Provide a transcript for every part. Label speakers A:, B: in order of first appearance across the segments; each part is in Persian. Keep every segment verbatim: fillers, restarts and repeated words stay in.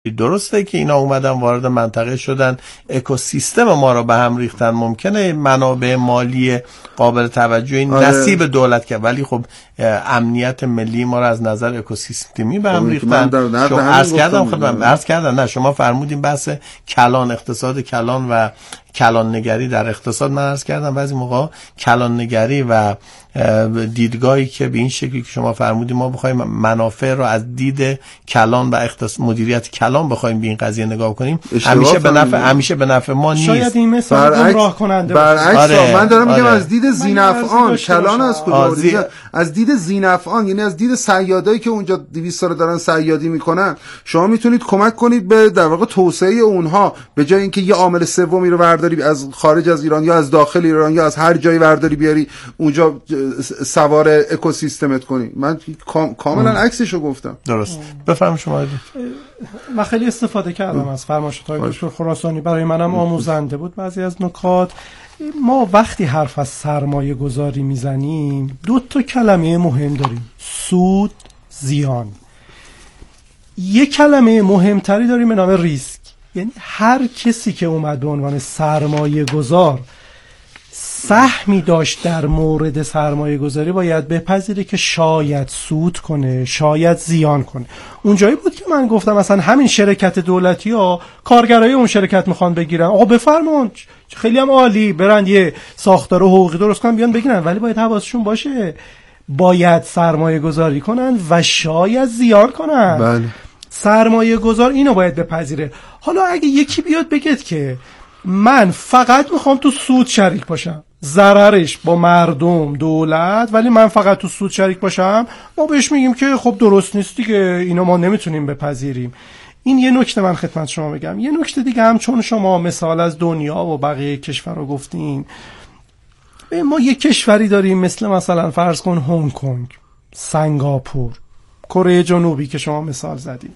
A: درسته که اینا اومدن وارد منطقه شدن، اکوسیستم ما رو به هم ریختن، ممکنه منابع مالی قابل توجهی نصیب دولت کرد، ولی خب امنیت ملی ما رو از نظر اکوسیستمی به هم ریختن. شما عرض کردم خدمت عرض کردم نه شما فرمودین بحث کلان، اقتصاد کلان و کلان نگری در اقتصاد، من عرض کردم بعضی موقع کلان نگری و دیدگاهی که به این شکلی که شما فرمودید ما بخوایم منافع رو از دید کلان و اقتصاد مدیریت کلان بخوایم به این قضیه نگاه کنیم، همیشه به نفع همیشه به نفع ما نیست.
B: شاید این مثال گمراه کننده
C: برعکس
A: آره،
C: من دارم میگم
A: آره.
C: از دید ذینفعان کلان از کجا
A: آزی...
C: از دید ذینفعان، یعنی از دید صیادایی که اونجا دویست سال دارن صیادی میکنن، شما میتونید کمک کنید به در واقع توسعه اونها، به جای اینکه یه عامل سومی رو برداری از خارج از ایران یا از داخل ایران یا از هر جایی برداری بیاری اونجا سوار اکوسیستمت کنی. من کاملا عکسشو گفتم.
A: درست. بفرمایید شما.
B: من خیلی استفاده کردم از فرمایشات دکتر خراسانی، برای منم آموزنده بود بعضی از نکات. ما وقتی حرف از سرمایه گذاری میزنیم دو تا کلمه مهم داریم: سود، زیان. یک کلمه مهمتری داریم به نام ریسک. یعنی هر کسی که اومد به عنوان سرمایه گذار سهمی داشت در مورد سرمایه گذاری باید بپذیره که شاید سود کنه، شاید زیان کنه. اونجایی بود که من گفتم مثلا همین شرکت دولتی ها کارگرای اون شرکت میخوان بگیرن، آقا بفرمون خیلی هم عالی، برن یه ساختار حقوقی درست کنن بیان بگیرن، ولی باید حواسشون باشه باید سرمایه گذاری کنن و شاید زیان کنن.
C: بله.
B: سرمایه گذار اینو باید بپذیره. حالا اگه یکی بیاد بگید که من فقط میخوام تو سود شریک باشم، ضررش با مردم دولت، ولی من فقط تو سود شریک باشم، ما بهش میگیم که خب درست نیست دیگه، اینو ما نمیتونیم بپذیریم. این یه نکته من خدمت شما بگم. یه نکته دیگه هم، چون شما مثال از دنیا و بقیه کشورها گفتین، ما یه کشوری داریم مثل مثلا فرض کن هنگ کنگ، سنگاپور، کره جنوبی که شما مثال زدین،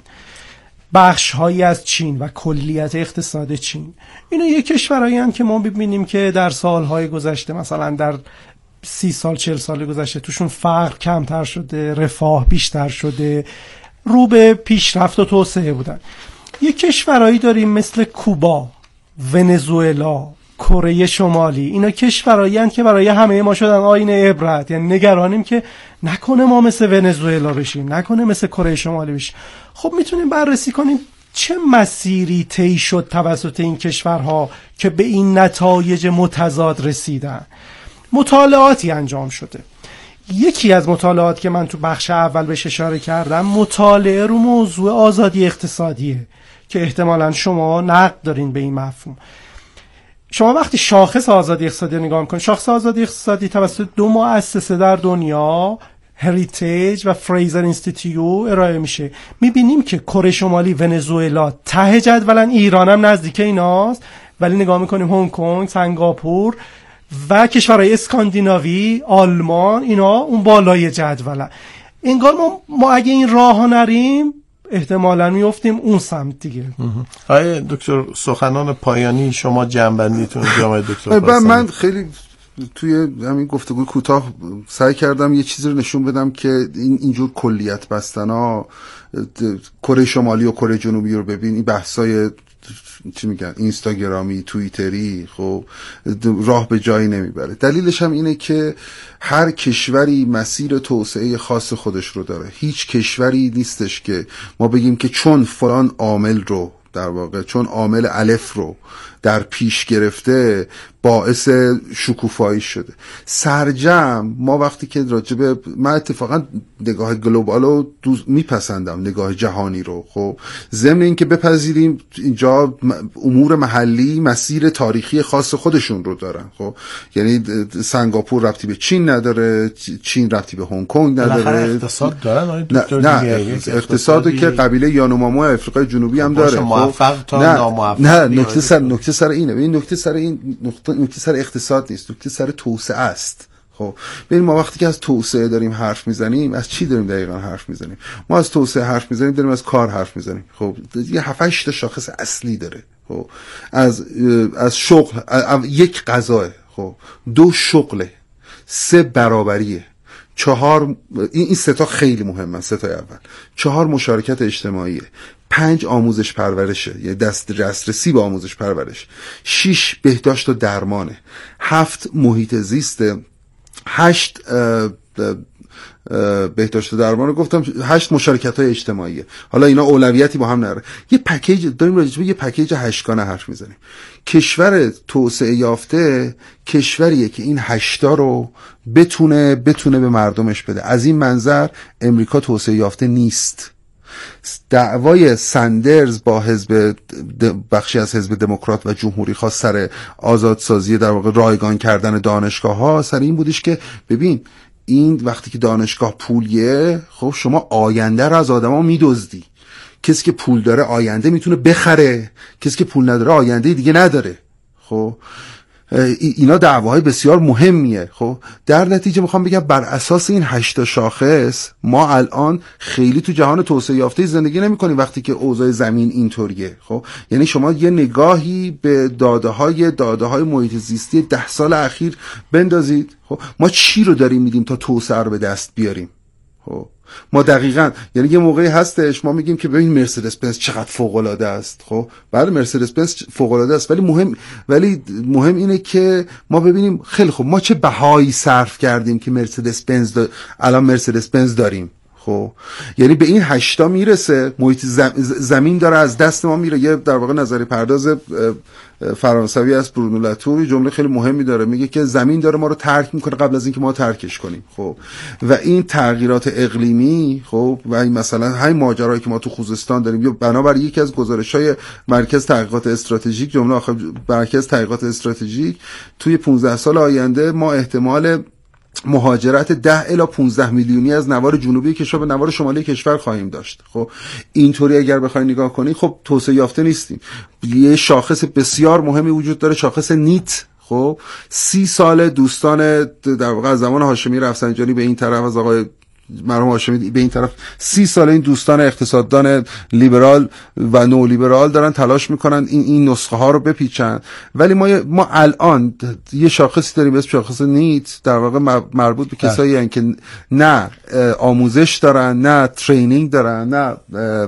B: بخش هایی از چین و کلیت اقتصاد چین. اینا یه کشورهایی هستند که ما ببینیم که در سالهای گذشته، مثلا در سی سال چهل سال گذشته، توشون فقر کمتر شده، رفاه بیشتر شده، رو به پیشرفت و توسعه بودن. یه کشورهایی داریم مثل کوبا، ونزوئلا، کره شمالی. اینا کشورهایی هستند که برای همه ما شدن آینه عبرت. یعنی نگرانیم که نکنه ما مثل ونزوئلا بشیم، نکنه مثل کره شمالی بشیم. خب میتونیم بررسی کنیم چه مسیری طی شد توسط این کشورها که به این نتایج متضاد رسیدن. مطالعاتی انجام شده. یکی از مطالعات که من تو بخش اول بهش اشاره کردم، مطالعه رو موضوع آزادی اقتصادیه که احتمالاً شما نقد دارین به این مفهوم. شما وقتی شاخص آزادی اقتصادی نگاه میکنید، شاخص آزادی اقتصادی توسط دو مؤسسه در دنیا، هریتیج و فریزر اینستیتیو ارائه میشه. میبینیم که کره شمالی، ونزوئلا ته جدولن، ایران هم نزدیک ایناست، ولی نگاه میکنیم هنگ کنگ، سنگاپور و کشورهای اسکاندیناوی، آلمان، اینا اون بالای جدولن. انگار ما, ما اگه این راه ها نریم احتمالاً میافتیم اون سمت دیگه.
A: آقای دکتر، سخنان پایانی شما جنبندیتون جامعه دکتر.
C: من خیلی توی همین گفتگو کوتاه سعی کردم یه چیزی رو نشون بدم که این اینجور کلیت بستنا، کره شمالی و کره جنوبی رو ببین، این بحثای چی میگن اینستاگرامی، توییتری، خب راه به جایی نمیبره. دلیلش هم اینه که هر کشوری مسیر توسعه خاص خودش رو داره. هیچ کشوری نیستش که ما بگیم که چون فلان عامل رو، در واقع چون عامل الف رو در پیش گرفته باعث شکوفایی شده. سرجم ما وقتی که راجبه، من اتفاقا نگاه گلوبال رو میپسندم، نگاه جهانی رو، خب ضمن این که بپذیریم اینجا امور محلی مسیر تاریخی خاص خودشون رو دارن. خب یعنی سنگاپور ربطی به چین نداره، چین ربطی به هنگ کنگ نداره.
A: اقتصاد دارن آقای دکتر
C: نه, نه اقتصادی که قبیله یانومامو افریقای جنوبی هم داره.
A: موفق تا
C: نه
A: ناموفق.
C: نه نکته سر نکته سر اینه. این نکته سر این نکته نکته سر اقتصاد نیست، نکته سر توسعه است. خب ببین ما وقتی که از توسعه داریم حرف میزنیم، از چی داریم دقیقاً حرف میزنیم؟ ما از توسعه حرف میزنیم، داریم از کار حرف میزنیم. خب یه هفت هشت تا شاخص اصلی داره. خب از از شغل، یک قضاه، خب دو شغله، سه برابریه، چهار این این سه تا خیلی مهمه. سه تا اول، چهار مشارکت اجتماعیه، پنج آموزش پرورشه، یه دست دسترسی به آموزش پرورش، شش بهداشت و درمانه، هفت محیط زیسته، هشت بهداشت و درمان رو گفتم، هشت مشارکت های اجتماعیه. حالا اینا اولویتی با هم نره. یه پکیج داریم راجع به یه پکیج هشتگانه حرف میزنیم. کشور توسعه یافته کشوریه که این هشتا رو بتونه بتونه به مردمش بده. از این منظر امریکا توسعه یافته نیست. دعوای سندرز با حزب بخشی از حزب دموکرات و جمهوری خواست سر آزادسازی، در واقع رایگان کردن دانشگاه ها، سر این بودش که ببین این وقتی که دانشگاه پولیه، خب شما آینده رو از آدما میدزدی. کسی که پول داره آینده میتونه بخره، کسی که پول نداره آینده دیگه نداره. خب اینا دعواهای بسیار مهمیه. خب در نتیجه میخوام بگم بر اساس این هشت شاخص ما الان خیلی تو جهان توسعه یافته زندگی نمی‌کنیم وقتی که اوضاع زمین اینطوریه. خب یعنی شما یه نگاهی به داده‌های داده‌های محیط زیستی ده سال اخیر بندازید. خب ما چی رو داریم میدیم تا توسعه رو به دست بیاریم؟ خب ما دقیقاً یعنی یه موقعی هستش ما میگیم که ببین مرسدس بنز چقدر فوق العاده است. خب بله مرسدس بنز فوق العاده است، ولی مهم ولی مهم اینه که ما ببینیم خیلی خوب ما چه بهایی صرف کردیم که مرسدس بنز دا... الان مرسدس بنز داریم. خب یعنی به این هشتا میرسه، محیط زم... زمین داره از دست ما میره. یه در واقع نظری پرداز فرانسوی از برونو لاتور جمله خیلی مهمی داره، میگه که زمین داره ما رو ترک میکنه قبل از اینکه ما ترکش کنیم. خب و این تغییرات اقلیمی، خب و این مثلا همین ماجرایی که ما تو خوزستان داریم، یا بنابر یکی از گزارش‌های مرکز تحقیقات استراتژیک، جمله آخر مرکز تحقیقات استراتژیک، توی پانزده سال آینده ما احتمال مهاجرت ده الی پانزده میلیونی از نوار جنوبی کشور به نوار شمالی کشور خواهیم داشت. خب اینطوری اگر بخواید نگاه کنید خب توسعه یافته نیستیم. یه شاخص بسیار مهمی وجود داره، شاخص نیت. خب سی سال دوستان در واقع از زمان هاشمی رفسنجانی به این طرف، از آقای مرحوم هاشمی به این طرف، سی سال این دوستان اقتصاددان لیبرال و نو لیبرال دارن تلاش میکنن این این نسخه ها رو بپیچن. ولی ما ما الان یه شاخصی داریم به اسم شاخص نیت، در واقع مربوط به کسایی هستن که نه آموزش دارن، نه ترینینگ دارن، نه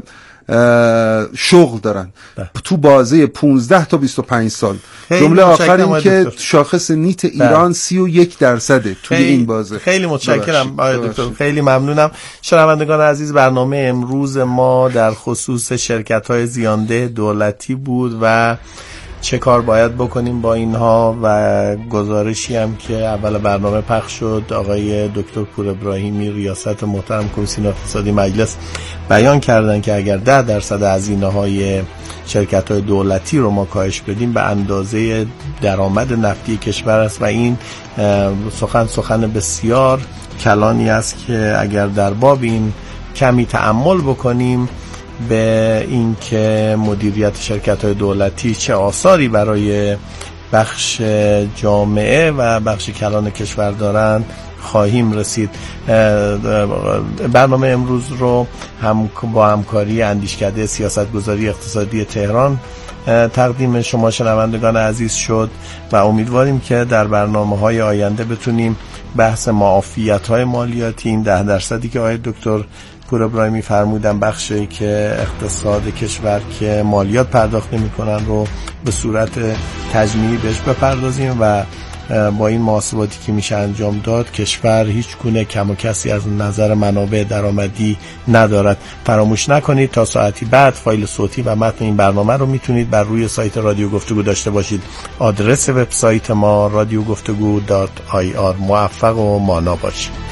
C: شغل دارن ده. تو بازه پانزده تا بیست و پنج سال. جمله آخر این که شاخص نیت ایران سی و یک درصده توی این بازه.
A: خیلی متشکرم آقای دکتر، خیلی ممنونم. شنوندگان عزیز، برنامه امروز ما در خصوص شرکت‌های زیانده دولتی بود و چه کار باید بکنیم با اینها، و گزارشی هم که اول برنامه پخش شد آقای دکتر پور ابراهیمی ریاست محترم کمیسیون اقتصادی مجلس بیان کردن که اگر ده درصد هزینه‌های شرکت‌های دولتی رو ما کاهش بدیم به اندازه درآمد نفتی کشور است، و این سخن سخن بسیار کلانی است که اگر در باب این کمی تأمل بکنیم به این که مدیریت شرکت‌های دولتی چه آثاری برای بخش جامعه و بخش کلان کشور دارند خواهیم رسید. برنامه امروز رو هم با همکاری اندیشکده سیاستگذاری اقتصادی تهران تقدیم شما شنوندگان عزیز شد و امیدواریم که در برنامه‌های آینده بتونیم بحث معافیت‌های مالیاتی، این ده درصدی که آقای دکتر پور ابراهیمی فرمودن، بخشی که اقتصاد کشور که مالیات پرداخت نمی‌کنن رو به صورت تجمیعی بهش بپردازیم و با این محاسباتی که میشه انجام داد کشور هیچ گونه کم و کسی از نظر منابع درآمدی ندارد. فراموش نکنید تا ساعتی بعد فایل صوتی و متن این برنامه رو میتونید بر روی سایت رادیو گفتگو داشته باشید. آدرس وبسایت ما رادیو گفتگو دات آی آر. موفق و مانا باشید.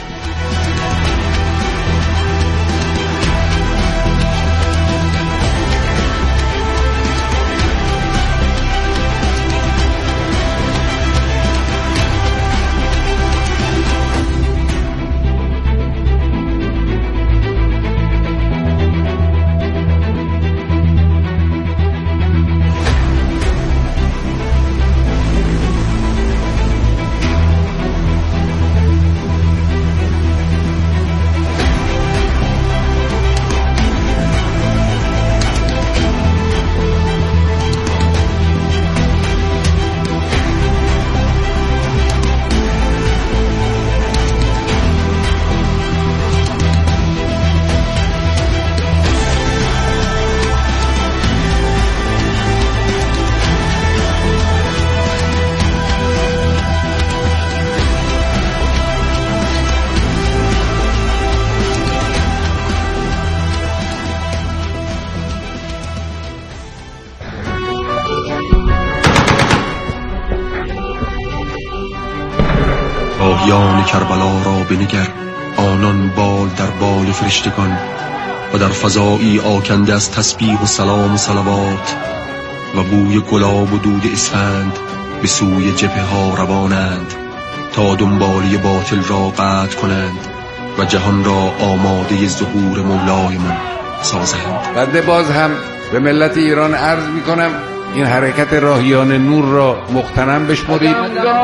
D: شهیدیان کربلا را بنگر، آنان بال در بال فرشتگان و در فضایی آکنده از تسبیح و سلام و صلوات و بوی گلاب و دود اسفند به سوی جبهه ها روانند تا دنبالی باطل را قطع کنند و جهان را آماده ظهور مولایمان سازند.
E: بنده باز هم به ملت ایران عرض می کنم این حرکت راهیان نور را مغتنم بشمرید.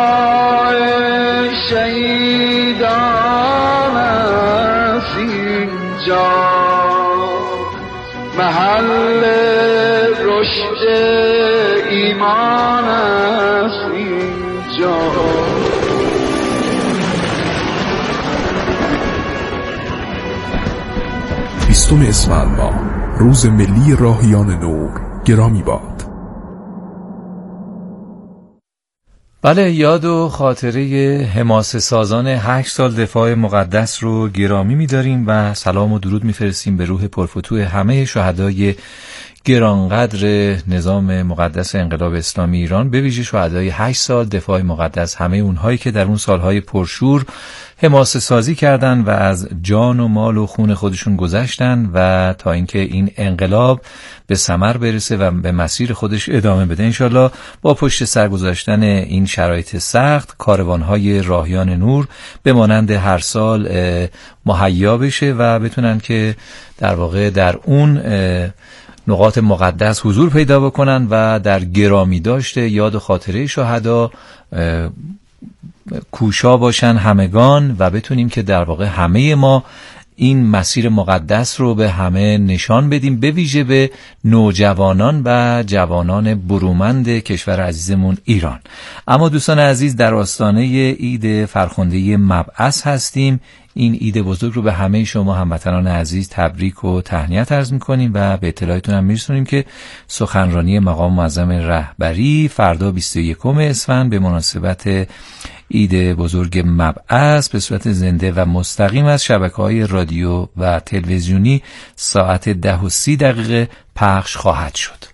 E: شهیدان است اینجا، محل رشد ایمان است اینجا.
F: بیستم اسفند ماه، روز ملی راهیان نور، گرامی باد.
G: بله، یاد و خاطره حماسه سازان هشت سال دفاع مقدس رو گرامی می‌داریم و سلام و درود می‌فرستیم به روح پرفتوح همه شهدای گرانقدر نظام مقدس انقلاب اسلامی ایران، به ویژه شهدای هشت سال دفاع مقدس، همه اونهایی که در اون سالهای پرشور حماسه سازی کردن و از جان و مال و خون خودشون گذشتن و تا اینکه این انقلاب به ثمر برسه و به مسیر خودش ادامه بده. انشالله با پشت سر گذاشتن این شرایط سخت، کاروانهای راهیان نور به مانند هر سال مهیا بشه و بتونن که در واقع در اون نقاط مقدس حضور پیدا بکنن و در گرامی داشته یاد و خاطره شهدا کوشا باشن همگان و بتونیم که در واقع همه ما این مسیر مقدس رو به همه نشان بدیم، به ویژه به نوجوانان و جوانان برومند کشور عزیزمون ایران. اما دوستان عزیز، در آستانه عید فرخنده مبعث هستیم. این عید بزرگ رو به همه شما هموطنان عزیز تبریک و تهنیت عرض می‌کنیم و به اطلاعتون هم می‌رسونیم که سخنرانی مقام معظم رهبری فردا بیست و یکم اسفند به مناسبت عید بزرگ مبعث به صورت زنده و مستقیم از شبکه‌های رادیو و تلویزیونی ساعت ده و سی دقیقه پخش خواهد شد.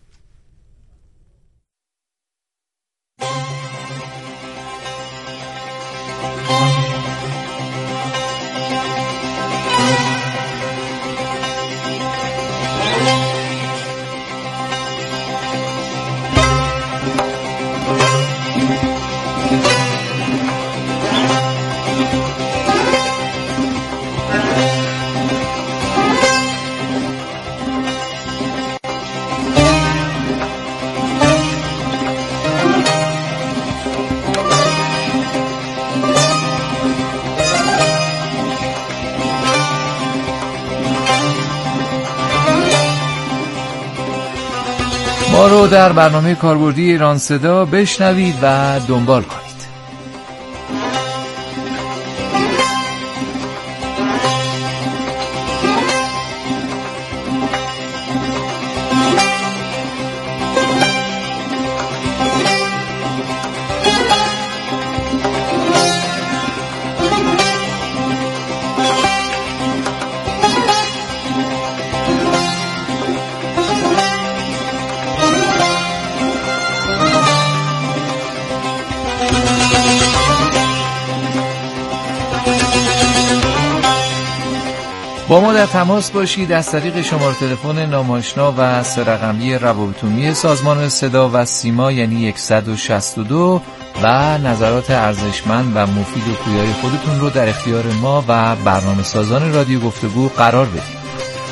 G: ما رو در برنامه کاربردی ایران صدا بشنوید و دنبال کنید. با ما در تماس باشید از طریق شماره تلفن ناماشنا و سه رقمی روابط عمومی سازمان صدا و سیما یعنی صد و شصت و دو و نظرات ارزشمند و مفید و پویای خودتون رو در اختیار ما و برنامه سازان رادیو گفتگو قرار بدید.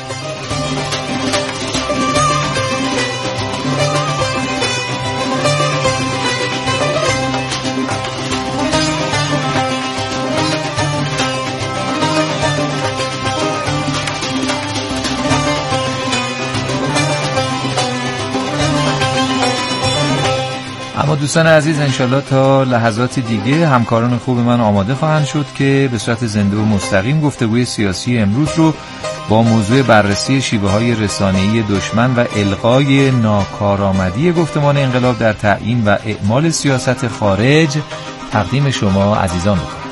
G: اما دوستان عزیز، انشالله تا لحظات دیگه همکاران خوب من آماده خواهند شد که به صورت زنده و مستقیم گفتگوی سیاسی امروز رو با موضوع بررسی شیوه‌های رسانه‌ای دشمن و الغای ناکارآمدی گفتمان انقلاب در تعیین و اعمال سیاست خارج تقدیم شما عزیزان بکنم.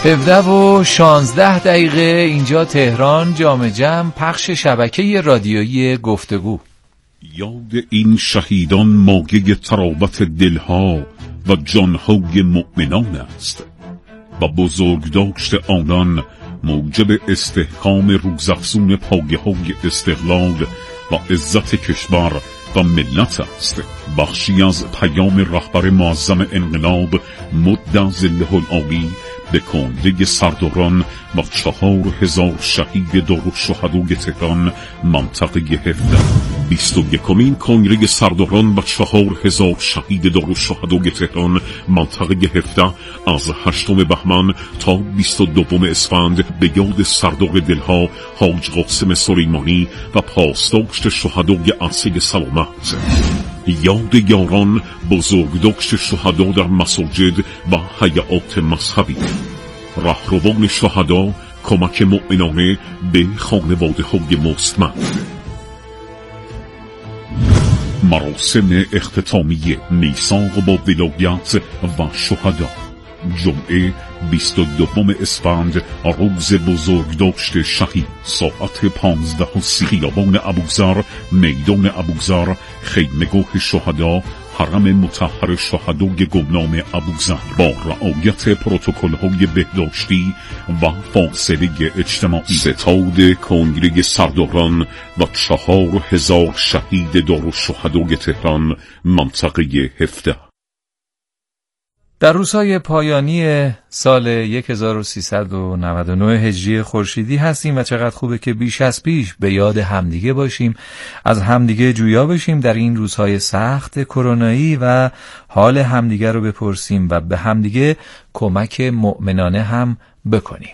G: هفده و شانزده دقیقه اینجا تهران. جام جم، پخش شبکه رادیویی گفتگو.
H: یاد این شهیدان مایه ترابط دلها و جانهای مؤمنان است و بزرگداشت آنان موجب استحکام روزافزون پایه‌های استقلال و عزت کشور و ملت است. بخشی از پیام رهبر معظم انقلاب مد ظله العالی به کنده سرداران و چهار هزار شهید دارالشهدای تهران منطقه هفده. بیست و یکمین کنگره سرداران و چهار هزار شهید دارالشهدای تهران منطقه هفده از هشتم بهمن تا بیست و دوم اسفند به یاد سردار دلها حاج قاسم سلیمانی و پاسداشت شهدای عرصه سلامت. یاد یاران بزرگداشت شهدا در مساجد و هیئات مذهبی. رهروان شهدا کمک مؤمنانه به خانواده های مستمند. مراسم اختتامی میثاق با ولایت و شهدا. جمعه بیست و دوم اسفند روز بزرگداشت شهید، ساعت پانزده و سی، خیابان ابوذر، میدان ابوذر، خیمه‌گاه شهدا، حرم مطهر شهدای گمنام ابوذر، با رعایت پروتکل‌های بهداشتی و فاصله اجتماعی. ستاد کنگره سرداران و چهار هزار شهید دارالشهدای تهران منطقه هفده.
G: در روزهای پایانی سال هزار و سیصد و نود و نه هجری خورشیدی هستیم و چقدر خوبه که بیش از پیش به یاد همدیگه باشیم، از همدیگه جویا بشیم در این روزهای سخت کرونایی و حال همدیگه رو بپرسیم و به همدیگه کمک مؤمنانه هم بکنیم.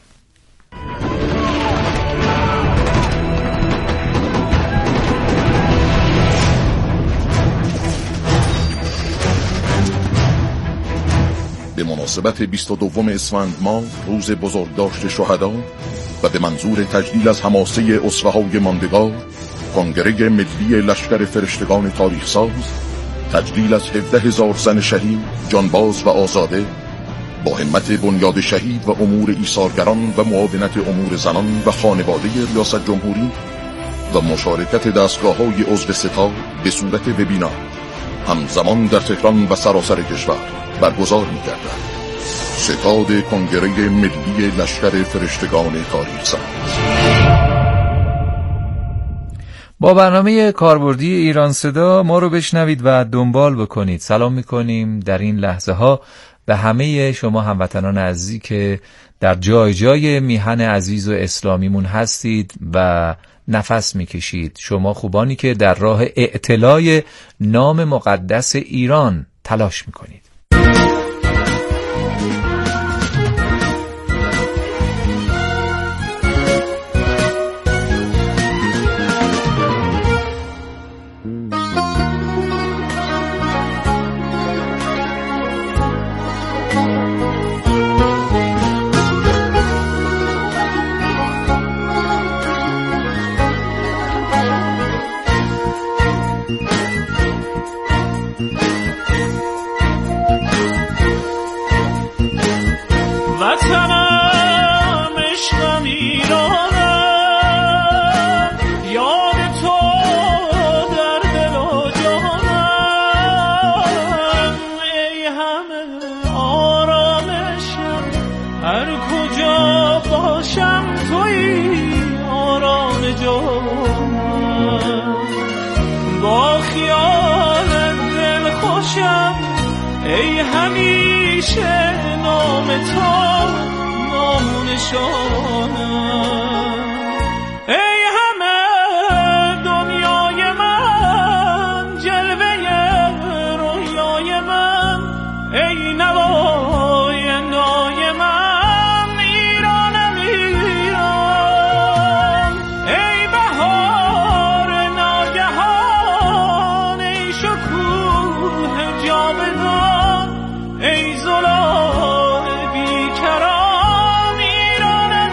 I: به مناسبت بیست و دوم اسفند ماه، روز بزرگداشت شهدا و به منظور تجلیل از حماسه اسوه‌های ماندگار، کنگره ملی لشکر فرشتگان تاریخ ساز تجلیل از هفده هزار زن شهید، جانباز و آزاده با همت بنیاد شهید و امور ایثارگران و معاونت امور زنان و خانواده ریاست جمهوری و مشارکت دستگاه‌های عضو ستاد به صورت وبینار همزمان در تهران و سراسر کشور برگزار می‌گردد. ستاد کنگره ملی لشکر فرشتگان تاریخ ساز.
G: با برنامه کاربردی ایران صدا ما رو بشنوید و دنبال بکنید. سلام می‌کنیم در این لحظه ها به همه شما هموطنان عزیزی که در جای جای میهن عزیز و اسلامیمون هستید و نفس میکشید. شما خوبانی که در راه اعتلای نام مقدس ایران تلاش میکنید.
J: ای همیشه نام تو نام نشانم، ای همه دنیای من، جلوه رویای من، ای نوای نای من، ایرانم ایران، ای بهار ناگهان، ای شکوه جاودان، ای زلال بیکران، ایرانم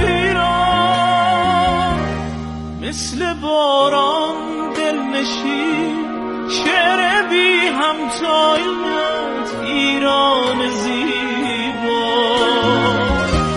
J: ایران، مثل باران دلنشین، شعر بی همتاییت ایران زیبا،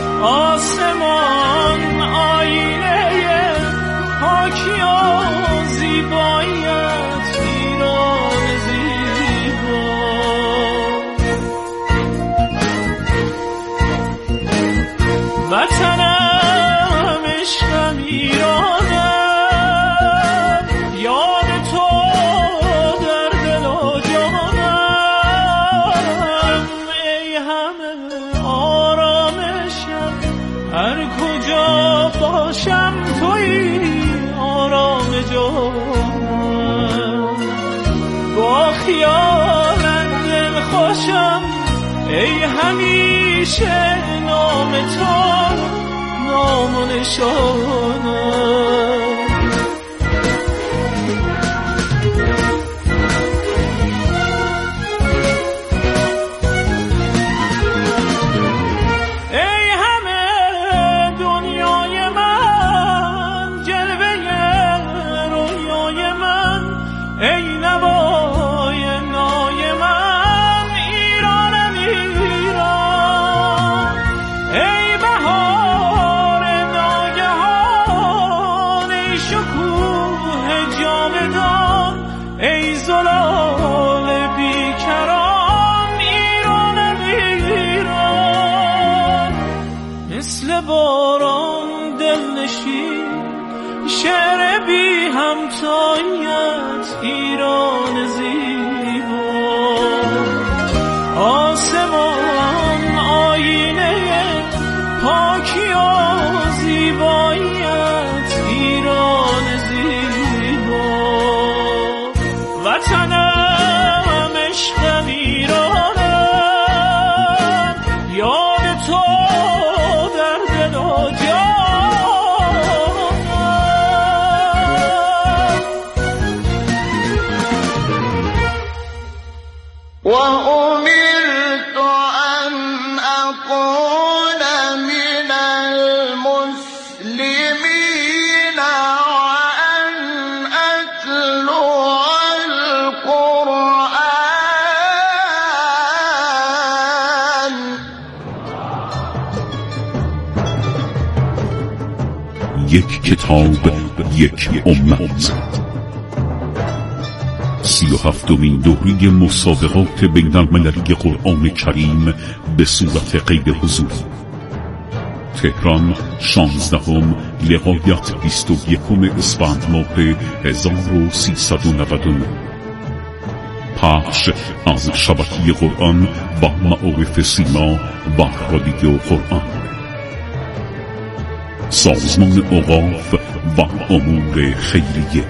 J: ای همیشه نام تو نام و نشانم. باران دلنشین شعر بی همتایت ایران زیبا، آسمان آینه پاکی و زیباییت ایران زیبا، وطنم عشقم ایرانم، یاد تو
K: وأمرت أن أكون من المسلمين وأن أتلو القرآن.
H: یک کتاب، یک امت. سی و هفتمین دوره مسابقات بین المللی قرآن کریم به صورت غیر حضوری. تهران، شانزدهم لقایت بیست و یکم اسفند ماه هزار و سیصد و نود و نه. پخش از شبکه قرآن با معارف سیما و رادیو قرآن. سازمان اوقاف و امور خیریه.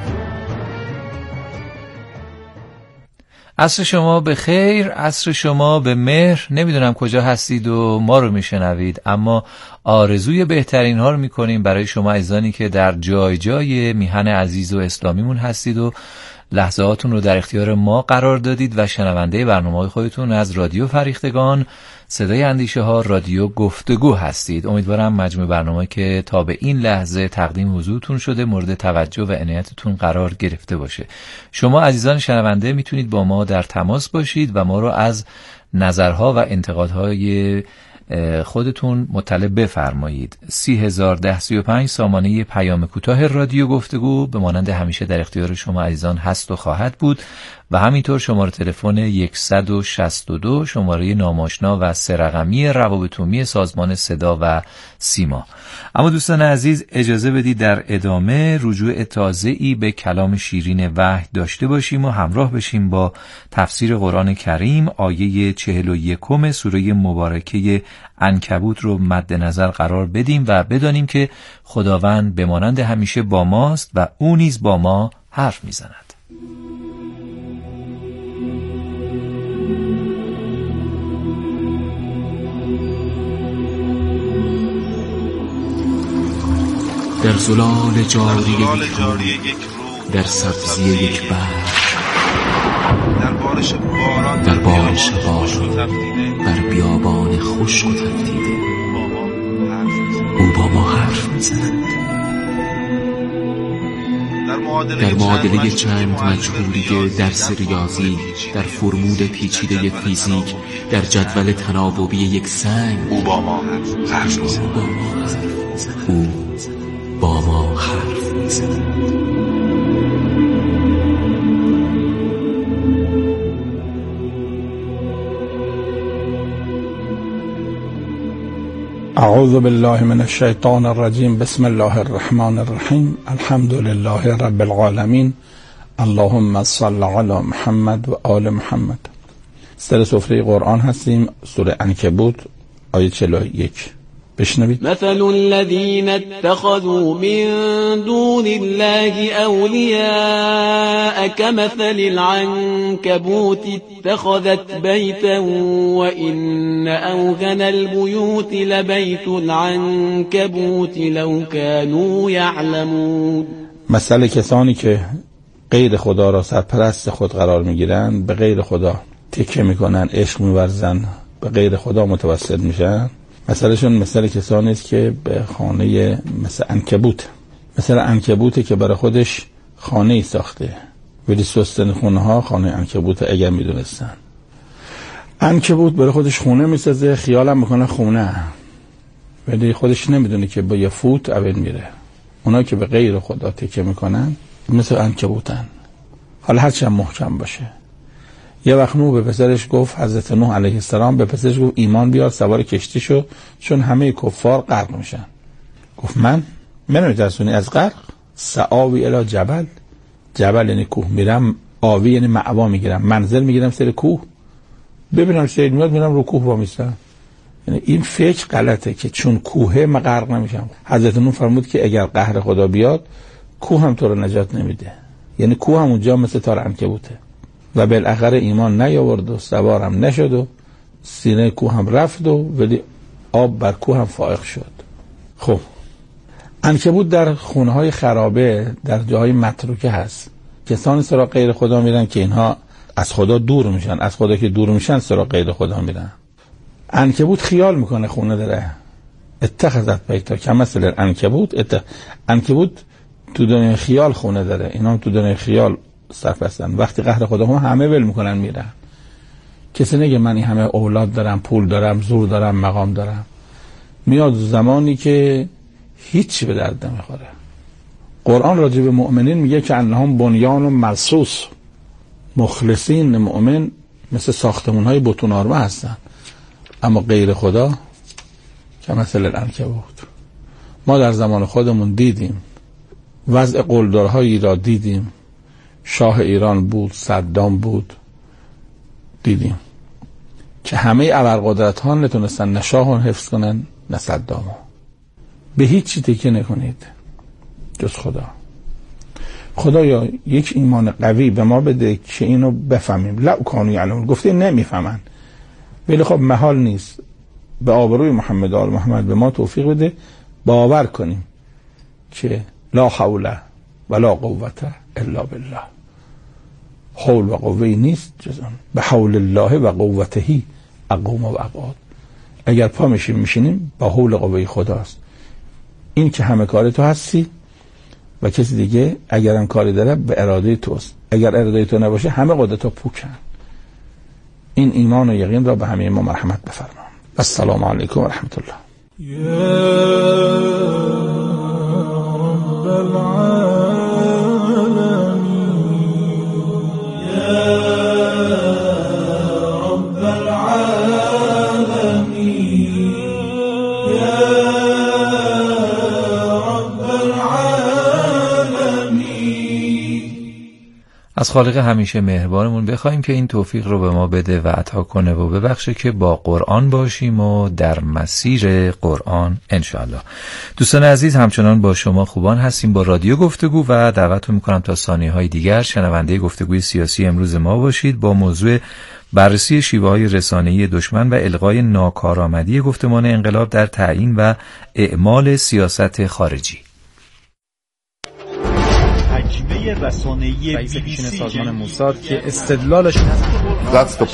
G: عصر شما به خیر، عصر شما به مهر. نمیدونم کجا هستید و ما رو میشنوید، اما آرزوی بهترین ها رو میکنیم برای شما عزیزانی که در جای جای میهن عزیز و اسلامیمون هستید و لحظاتون رو در اختیار ما قرار دادید و شنونده برنامه‌های خودتون از رادیو فریختگان، صدای اندیشه ها، رادیو گفتگو هستید. امیدوارم مجموع برنامه‌ای که تا به این لحظه تقدیم حضورتون شده مورد توجه و عنایتتون قرار گرفته باشه. شما عزیزان شنونده میتونید با ما در تماس باشید و ما رو از نظرها و انتقادهای خودتون مطلع بفرمایید. سی هزار ده سی و پنج سامانه پیام کوتاه رادیو گفتگو به مانند همیشه در اختیار شما عزیزان هست و خواهد بود و همینطور شماره تلفن صد و شصت و دو شماره ناماشنا و سه رقمی روابط عمومی سازمان صدا و سیما. اما دوستان عزیز اجازه بدید در ادامه رجوع تازه‌ای به کلام شیرین وحی داشته باشیم و همراه بشیم با تفسیر قرآن کریم. آیه چهل و یکم سوره مبارکه عنکبوت رو مد نظر قرار بدیم و بدانیم که خداوند به مانند همیشه با ماست و او نیز با ما حرف میزند.
L: در زلال جاری یک رو، در سبزی یک بحر، در بارش باران، در بارش باران، بر بیابان خشک و تفدیده او با ما حرف میزند. در معادله چند مجهولی درس ریاضی، در فرمول پیچیده فیزیک، در جدول تناوبی یک سنگ او با ما حرف میزند. او با ما حرف میزند.
M: اعوذ بالله من الشیطان الرجیم. بسم الله الرحمن الرحیم. الحمد لله رب العالمین. اللهم صل علی محمد و آل محمد. سر سفره قرآن هستیم، سوره عنکبوت آیه چهل و یک. بشنوید.
N: مثل الذين اتخذوا من دون الله أولياء كمثل العنكبوت اتخذت بيتا وإن أوهن البيوت لبيت العنكبوت لو كانوا يعلمون.
M: مثل کسانی که غیر خدا را سرپرست خود قرار میگیرن، به غیر خدا تکیه میکنن، عشق میورزن، به غیر خدا متوسل میشن، مثلشون مثل کسانی است که به خانه مثل عنکبوت، مثل عنکبوتی که برای خودش خانه ای ساخته، ولی سستن خونه ها خانه عنکبوت اگر میدونستن. عنکبوت برای خودش خونه میسازه، خیالم میکنه خونه، ولی خودش نمیدونه که با یه فوت اول میره. اونا که به غیر خدا تکیه میکنن مثل عنکبوتن. حالا هرچند محکم باشه. یه وقت نوح به پسرش گفت، حضرت نوح علیه السلام به پسرش گفت ایمان بیار سوار کشتی شو، چون همه کفار غرق میشن. گفت من من نمیترسونی از غرق؟ سآوی الی جبل، جبل یعنی کوه، میرم آوی یعنی مأوا میگیرم، منزل میگیرم سر کوه، ببینم سید میاد میرم رو کوه وامیستم. یعنی این فکر غلطه که چون کوهه من غرق نمیشم. حضرت نوح فرمود که اگر قهر خدا بیاد کوه هم تو رو نجات نمیده، یعنی کوه هم اونجا مثل تار عنکبوته. و بالاخره ایمان نیاورد و سوارم نشد و سینه کوه هم رفت و ولی آب بر کوه هم فائق شد. خب عنکبوت در خونه های خرابه، در جاهای متروکه هست. کسانی سراغ غیر خدا میرن که اینها از خدا دور میشن، از خدا که دور میشن سراغ غیر خدا میرن. عنکبوت خیال میکنه خونه داره، اتخذت بیتا کمثل عنکبوت. ات... عنکبوت تو دنیای خیال خونه داره، اینا تو دنیای خیال سرپرستن. وقتی قهر خدا هم همه ول میکنن میرن. کسی نگه من این همه اولاد دارم، پول دارم، زور دارم، مقام دارم. میاد زمانی که هیچی به درد نمیخوره. قرآن راجع به مؤمنین میگه که انهم بنیان و مرصوص، مخلصین مؤمن مثل ساختمون های بتون آرمه هستن، اما غیر خدا که مثل العنکبوت. ما در زمان خودمون دیدیم، وضع قلدرهایی را دیدیم، شاه ایران بود، صدام بود، دیدیم که همه ابرقدرت ها نتونستن نه شاه حفظ کنن نه صدامو. به هیچ چی تکیه نکنید جز خدا. خدایا یک ایمان قوی به ما بده که اینو بفهمیم. لو کانوا یعلمون، گفته نمیفهمن، ولی خب محال نیست. به آبروی محمد آل محمد به ما توفیق بده باور کنیم که لا حول ولا قوة الا بالله. حول و قوه نیست جز آن. به حول الله و قوته اقوم و ابعاد. اگر پا میشیم میشینیم با حول قوه خداست. این که همه کار تو هستی و کسی دیگه اگر هم کاری داره به اراده توست. اگر اراده تو نباشه همه قدرت تو پوکن. این ایمان و یقین را به همه ما مرحمت بفرما. السلام علیکم و رحمت الله.
G: از خالق همیشه مهربانمون بخوایم که این توفیق رو به ما بده و عطا کنه و ببخشه که با قرآن باشیم و در مسیر قرآن انشاءالله. دوستان عزیز، همچنان با شما خوبان هستیم با رادیو گفتگو و دعوتتون میکنم تا ثانیه‌های دیگر شنونده گفتگوی سیاسی امروز ما باشید با موضوع بررسی شیوه‌های رسانه‌ای دشمن و الغای ناکارآمدی گفتمان انقلاب در تعیین و اعمال سیاست خارجی.
O: رسانه‌ای
P: رئیس پیشین سازمان موساد که استدلالش